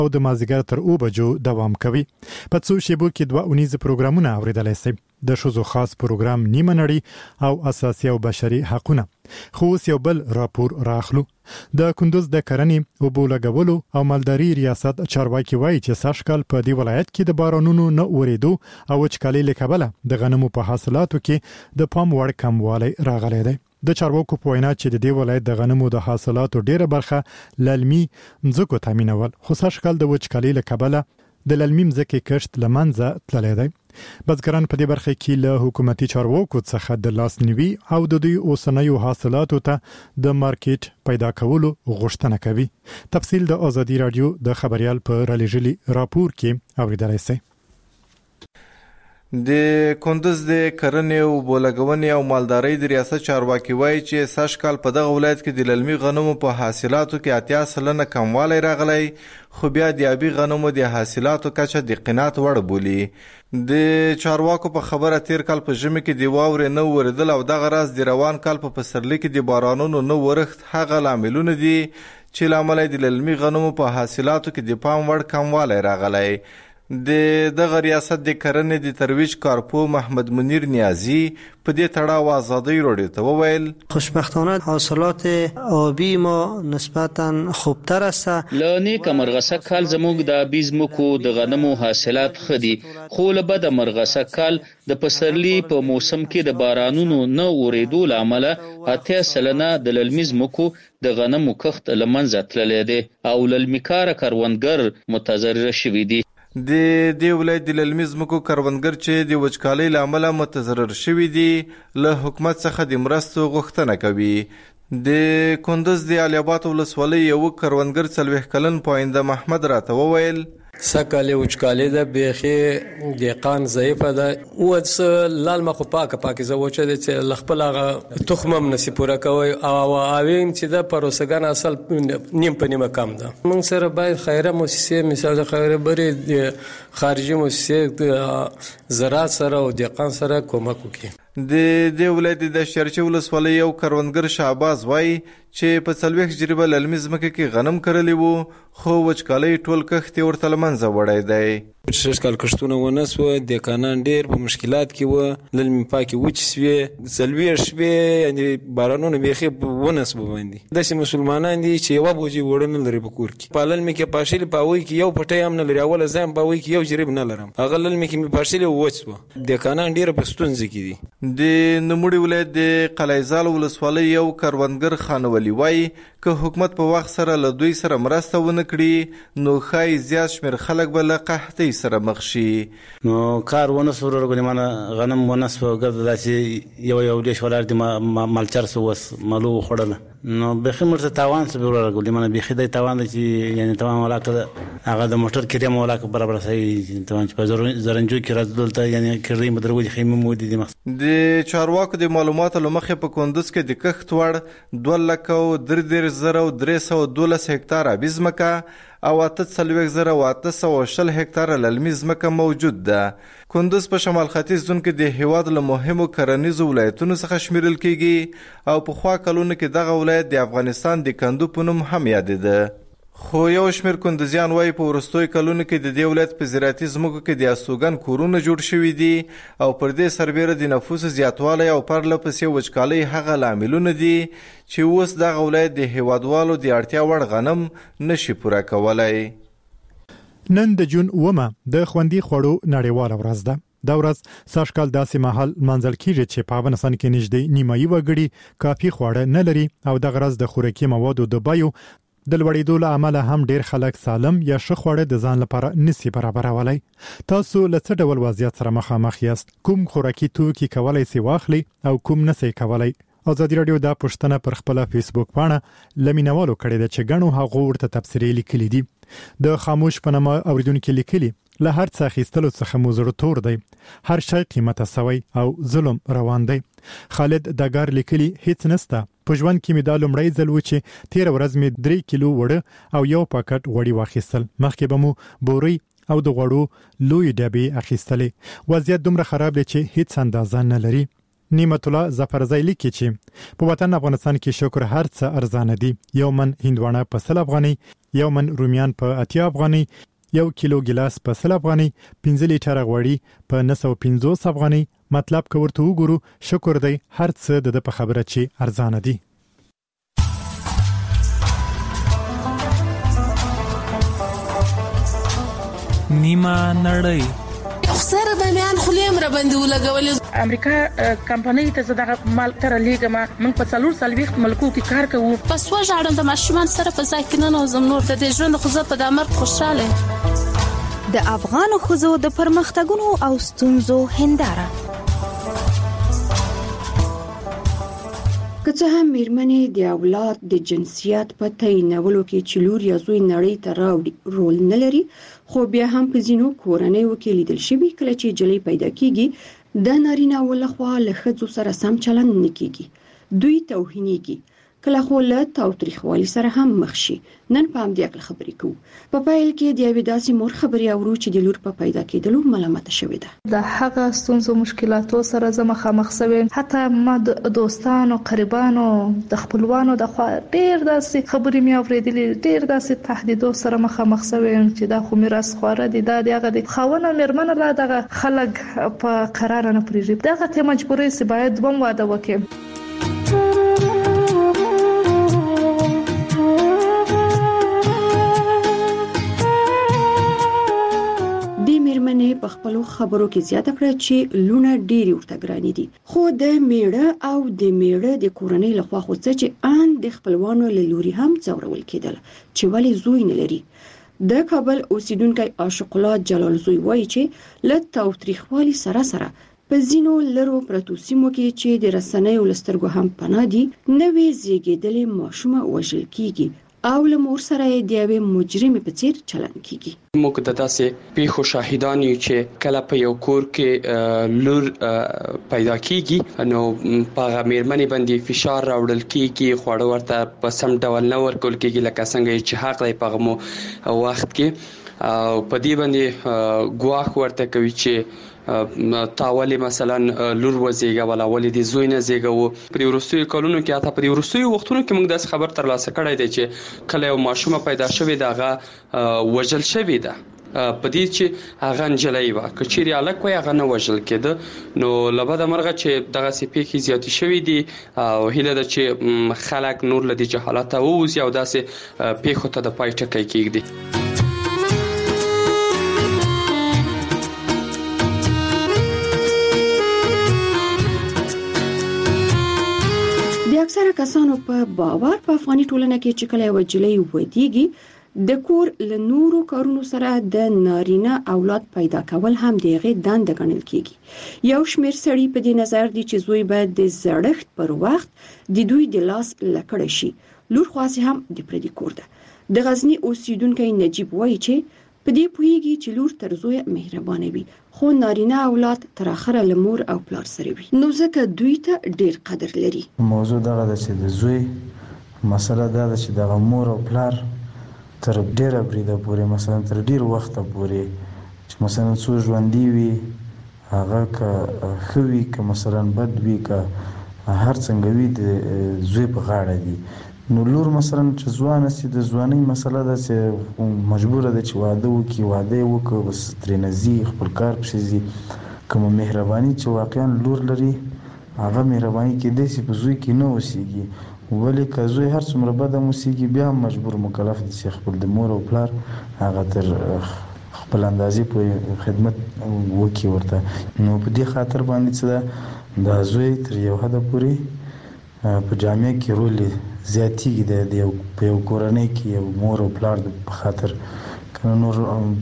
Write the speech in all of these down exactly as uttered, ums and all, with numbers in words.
او د مازیګر تر اوه بجو دوام کوي. په څو شیبو کې دوه اونیز پروګرامونه اوریدلای شئ. د ښځو خاص پروګرام نیمه نړۍ او اساسي او بشري حقونه. خو اوس یو بل راپور راخلو. د کندوز د کرنې اوبو لګولو او مالداري ریاست چارواکي وایي چې سږکال په دې ولایت کې د بارانونو نه اورېدو او وچکالۍ له کبله د غنمو په حاصلاتو کې د پام وړ کموالی راغلی دی. د چارواکو په وینا چې د دې ولایت د غنمو د حاصلاتو ډیره برخه للمي ځمکو تامینول، خو سږکال د وچکالۍ له کبله د للمي ځمکې کښت له منځه تللی دی. بزګران په دې برخه کې له حکومتي چارواکو څخه د لاسنیوي او د دوی اوسنیو حاصلاتو ته د مارکیټ پیدا کولو غوښتنه کوي. تفصیل د ازادي رادیو د خبريال په رالیږلي راپور کې اوریدلای شئ. د کندوز د کرنې او بولګونې او مالدارۍ د ریاست چارواکي وایي چې سږکال په دغه ولایت کې د للمي غنمو په حاصلاتو کې اتیا سلنه کموالی راغلی، خو بیا د آبي غنمو د حاصلاتو کچه د قناعت وړ بولي. د چارواکو په خبره تیر کال په ژمي کې د واورې نه ورېدل او دغه راز د روان کال په پسرلي کې د بارانونو نه ورښت هغه لاملونه دي چې له امله د للمي غنمو په حاصلاتو کې د پام وړ کموالی راغلی. د دغه ریاست د کرنې د ترویج کارپو محمد منیر نیازی په دې تړاو ازادي رادیو ته وویل: خوشبختانه حاصلات آبی ما نسبتا خوبتر است. لانی کمرغسه کال زموږ د آبی ځمکو د غنمو حاصلات خدي، خو له بد مرغسه کال د پسرلی په موسم کې د بارانونو نه اورېدو له امله اتیا سلنه د للمي ځمکو د غنمو کښت له منځه تللی دی او للمي کاره کروندګر متضرر شوي دي. د دې ولایت د للمي ځمکو کروندګر چې د وچکالۍ له امله متضرر شوي دي له حکومت څخه د مرستو غوښتنه کوي. د کندوز د علي اباد ولسوالۍ یو کروندګر څلوېښت کلن پاینده محمد راته وویل: سکاله وچکاله ده بیخي دقان ضعیفه ده او څه لال مخ پاکه پاکه زوچه ده چې لخپل هغه تخمم نسی پوره کوي او اوین چې د پروسګان اصل نیم په نیمه کم ده. موږ سره باید خیره مؤسسه مثال خیره بری خارجي مؤسسه زراعت سره او دقان سره کومک وکړي. د دې ولایت د شرچه ولسوالۍ یو کروندګر شعباز وایي چې په څلوېښت جریبه للمي ځمکه کې غنم کرلی وو، خو وچکالۍ ټول کښت یې ورته له منځه وړی دی. شش کال کښتونه ونه سوه، دهقانان ډېر په مشکلات کې وه، للمي پاکې وچې سوې، څلوېښت شپې یعنې بارانونه بیخي ونه سوه باندې. داسې مسلمانان دي چې یوه بوجۍ وړه نه لري په کور کې. په للمي کې پاشلي په هغوی کې یو پټی هم نه لري، اوله زه هم په هغوی کې یو جریب نه لرم، هغه للمي کې مې پاشلي وچ سوه. دهقانان ډېره په ستونزه کې دي. د نوموړي ولایت د قلعهزال ولسوالۍ یو کروندګر خانولي وایي که حکومت په وخت سره له دوی سره مرسته ونه کړي نو ښایي زیات شمېر خلک به له قحطۍ سره مخ شي. نو کار ونه سو ورغلی، مانه غنم ونه سو ګرځه داسې یو یو دیش ولار دي مالچر سو وس مالو خوړله نو بیخي مرته تاوان سو ورغلی، مانه بیخي د تاوان چې یعنی تمام ولاکه هغه د موټر کریم ولاکه برابر صحیح تمام چې په زرنجو کې راځول ته یعنی کړی مدرو خیمه مو دي. د چارواکو د معلوماتو لمخې په کندوز کې د کښت وړ دوه لکه او درې دېرش زره او درې سوه دولس هکتاره آبي ځمکه او اته څلوېښت زره او اته سوه شل هکتاره للمي ځمکه موجود ده. کندوز په شمال ختیځ زون کې د هیواد له مهمو کرنیزو ولایتونو څخه شمیرل کیږي او پخوا کلونو کې دغه ولایت د افغانستان د کندو په نوم هم یادېده. خو یو شمېر کندوزیان وایي په وروستیو کلونو کې د دې ولایت په زراعتي ځمکو کې د استوګن کورونه جوړ شوي دي او پر دې سربیره د نفوسو زیاتوالی او پرله پسې وچکالۍ هغه لاملونه دي چې اوس دغه ولایت د هیوادوالو د اړتیا وړ غنم نشي پوره کولی. نن د جون اومه د خوندي خوړو نړیواله ورځ ده. دا ورځ سږکال داسې مهال منځل کیږي چې په افغانستان کې نږدې نیمایي وګړي کافي خواړه نه لري او دغه ورځ د خوراکي موادو د بیو د لوړېدو له امله هم ډیر خلک سالم یا ښه خواړه د ځان لپاره نشي برابرولی. تاسو له څه ډول وضعیت سره مخامخ یاست؟ کوم خوراکي توکي کولای شئ واخلئ او کوم نشئ کولی؟ ازادي رادیو دا پوښتنه پر خپل فیسبوک باندې لمینوالو کړې ده چې ګڼو هغو ورته تبصرې لیکلي دي. د خاموش په نامه اوریدونکو لیکلي له هر څه اخیستلو څخه مو زړه تور دی، هر شی قیمته سوی او ظلم روان دی. خالد دګار لیکلي هیڅ نسته، په ژوند کې مې دا لومړی ځل و چې تیر ورځ مې درې کیلو وړه او یو پاکټ غوړي واخیستل، مخکې به مو بوري او د غوړو لوی ډبې اخیستلې. وضعیت دومره خراب دی چې هیڅ اندازه نه لري. نعمت الله ظفرزی لیکي چې په وطن افغانستان کې شکر هر څه ارزانه دي. یو من هندوانه په سل افغاني، یو من رومیان په اتیا افغاني، یو کیلو ګلاس په سل افغاني، پنځه لیټره غوړي په نه سوه پنځوس افغاني. مطلب که ورته وګورو شکر دی هر څه د په خبره چې ارزانه دي. نیمه نړۍ سره به میان خلیم را باندې ولګولې. امریکا کمپنۍ ته زداغه مال تر لیګه ما من په څلور سال وخت ملکو کې کار کوو. پس وژاړم د ماشومان سره په ځای کې نه نوزم نور د دې ژوند خو زه په د مرګ خوشاله. د افغان ښځو د پرمختګونو او ستونزو هنداره. که څه هم میرمنې د اولاد د جنسیت په تعینولو کې چې لور یا زوی نړۍ ته راوړي رول نه لري، خو بیا هم په ځینو کورنیو کې لیدل شوي کله چې جلۍ پیدا کیږي د نارینه ولخوا له ښځو سره سم چلند نه کیږي، دوی توهینېږي، کله خو له تاوتریخوالي سره هم مخ شي. نن په همدې اړه خبرې کوو. په پیل کې د یوې داسې مور خبرې اورو چې د لور په پیدا کېدلو ملامته شوې ده. د هغه ستونزو مشکلاتو سره زه مخامخ شوم. حتی ما د دوستانو قریبانو د خپلوانو د خوا ډېر داسې خبرې مې اورېدلې، ډېر داسې تهدیدو سره مخامخ شوم چې دا خو میراث خواره دي، دا دغه د خاونه میرمن لا دغه خلک په قرار نه پریږي. دغه ته مجبورې سي باید دوم واده وکړي. په خپلو خبرو کې زیاته کړه چې لونه ډېری ورته ګرانې دي، خو د میړه او د میړه د کورنۍ لخوا خو څه چې ان د خپلوانو له لوري هم ځورول کېدل چې ولې زوی نه لري. د کابل اوسیدونکی عاشق الله جلال زوی وایي چې له تاوتریخوالي سره سره په ځینو لرو پرتو سیمو کې چې د رسنیو له سترګو هم پناه دي، نوې زیږېدلې ماشومه وژل کېږي او له مور سره یې د یوې مجرمې په څیر چلند کیږي. موږ د داسې پیښو شاهدان یو چې کله په یو کور کې لور پیدا کیږي نو په میرمنې باندې فشار راوړل کیږي، خواړه ورته په سم ډول نه ورکول کیږي لکه څنګه چې حق دی په مو وخت کې، او په دې باندې ګواښ ورته کوي چې تاولې مثلا لور وزیګه ولا ولې د زوی نه زیګو. په ورستوي کلونو کې اته په ورستوي وختونو کې موږ داس خبر تر لاسه کړی دی چې کله یو ماشومه پیدا شوې دغه وجل شوې ده په دې چې هغه انجلۍ وا کچېری الک وای هغه نه وجل کېده. نو لبد مرغه چې دغه سپېخي زیاتې شوې دي او هله د چې خلک نور لدی جهالت او اوس یو داسې پیښو ته د پای ټکی کېږي. اکثره کسانو په باور په افغاني ټولنه کې چې کله یو جلۍ ودیږي د کور له نورو کارونو سره د نارینه اولاد پیدا کول هم دغه دنده ګڼل کیږي. یو شمېر سړي په دې نظر دي چې زوی باید د زړښت پر وخت د دوی د لاس لکړه شي. لور خاصه هم د پردي کور ده. د غزنی اوسیدونکو نجیب وایي چې په دې پوهیږي چې لور تر زوی مهربانه وي، خو نارینه اولاد تر اخره له مور او پلار سره وي، نو ځکه دوی ته ډیر قدر لري. موضوع دغه د چې د زوی مسله دا ده چې دغه مور او پلار تر ډیره بریده پورې مثلا تر ډیر وخت پورې چې مثلا څو ژوندۍ وي هغه که خوي که مثلا بد وي که هر څنګه وي د زوی په غاړه دي. نو لور مثلا چې ځوان سي د ځواني مسله ده چې مجبور ده چې واده وکي، واده وکړي بس ترې نزي خپل کار پسې زی. کوم مهرباني چې واقعا لور لري هغه مهرباني کې د سي په زوی کې نه وسیږي، ولې که زوی هر څومره بد موسیږي بیا مجبور مکلف دي چې خپل د مور او پلار هغه تر خپل اندازې په خدمت وکي ورته. نو په دې خاطر باندې چې دا زوی تر یو حد پورې په جامعه کې رول زیاتیږي د یو په یو کورنۍ کې یو مور او پلار په خاطر کنه نور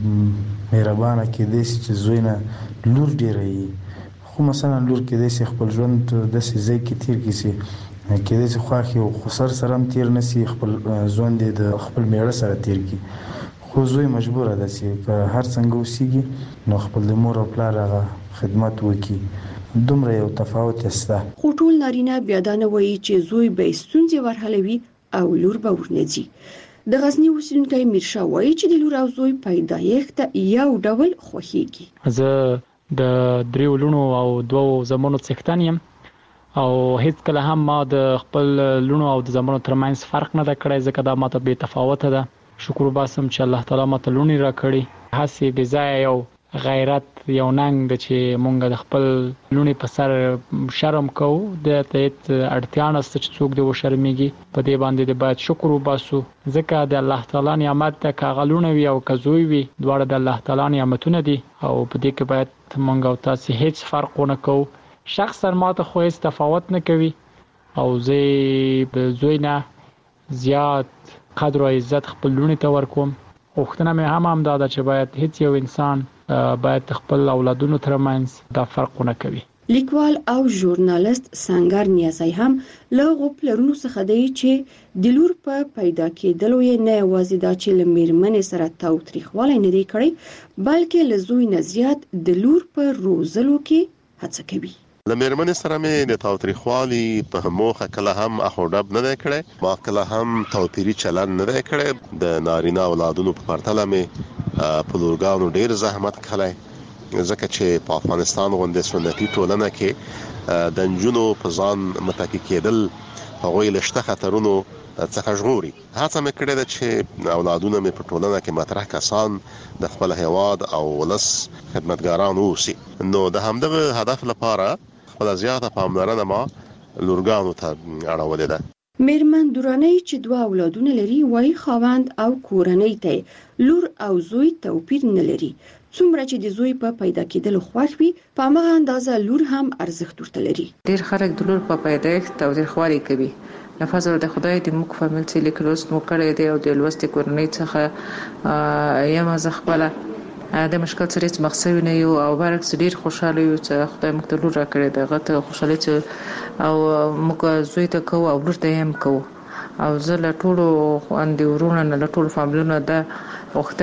مهربانه کې د چې زوی نه لور ډیره وي، خو مثلا لور کې د خپل ژوند د سې کې تیر کیسي کې د خواخي او خسر سره هم تیر نسی، خپل ژوند د خپل میړه سره تیر کی، خو زوی مجبور ده چې هر څنګه وسیږي نو خپل د مور او پلار هغه خدمت وکړي. دومره یو تفاوت شته. خو ټول نارینه بیا دا نه وایي چې زوی به ستونزې ورحلوي او لور به ورنځي. د غزنی اوسیدونکی میرشاه وایي چې د لور او زوی پیدایښت یو ډول خوښیږي. زه د دریو لونو او دوو زمونو څښتن یم او هیڅ کله هم ما د خپل لونو او د زمونو ترمنځ فرق نه کړی، ځکه دا ماته به تفاوت ده. شکر وباسم چې الله تعالی ماته لونی را کړی. هسي به ځای یو غیرت یو ننګ د چې مونږ د خپل لونی په سر شرم کوو، د ته اړتیا نشته چې څوک د وشرمېږي. په دې باندې د باید شکر وباسو، ځکه د الله تعالی نعمت د کاغلونه وی او کزوی وی دواړه د الله تعالی نعمتونه دي، او په دې کې باید مونږ او تاسو هیڅ فرق ونه کوو. شخصا ماته خو هیڅ تفاوت نه کوي، او زه به زوی نه زیات قدر او عزت خپل لونی ته ورکوم. وختونه مې هم هم دا چې باید هیڅ یو انسان باید خپل اولادونو ترمنځ دا فرق نه کوي. لیکوال او ژورنالیست سنگر نیازی هم له غوپلرونو څخه دی چې د لور په پیدا کېدلو یې نه یوازې دا چې له میرمنې سره تاوتریخوالی نه دی کړی، بلکې له زوی نه زیات د لور په روزلو کې هڅه کوي. له میرمنې سره مې د تاوتریخوالي په موخه کله هم اخوډب نه دی کړی، ما کله هم توپیري چلن نه دی کړی. د نارینه اولادونو په پرتله مې په لورګانو ډیر زحمت کړی، ځکه چې په افغانستان غونډه سنتي ټولنه کې د نجونو په ځان متکی کېدل هغوی له شته خطرونو څخه ژغوري. هڅه مې کړې ده چې اولادونه مې په ټولنه کې مطرح کسان د خپل هیواد او ولس خدمتګاران اوسي. نو د همدغه هدف لپاره خپل زیاته پاملرنه ما لورګانو ته اړولې ده. میرمن دوراني چې دوه اولادونه لري وایي خاوند او کورنۍ ته لور او زوی توپیر نه لري. څومره چې د زوی په پیدا کېدلو خوښ وي، په هغه اندازه لور هم ارزښت ورته لري. ډیر خلک د لور په پیدایښت تاوتریخوالي کوي. لفظ د خدای د موږ فامیل چې لیکلوس مو کړی دی او د لوستې کورنۍ څخه یم زه خپله د مشکل سره هیڅ مقصد نه یو، او برعکس ډیر خوشاله یو چې خدای موږ ته لور راکړی دی. هغه ته خوشاله چې او موږ زوی ته کوو او لور ته یې هم کوو. او زه له ټولو خویندو ورونو نه له ټولو فامیلونو د وخت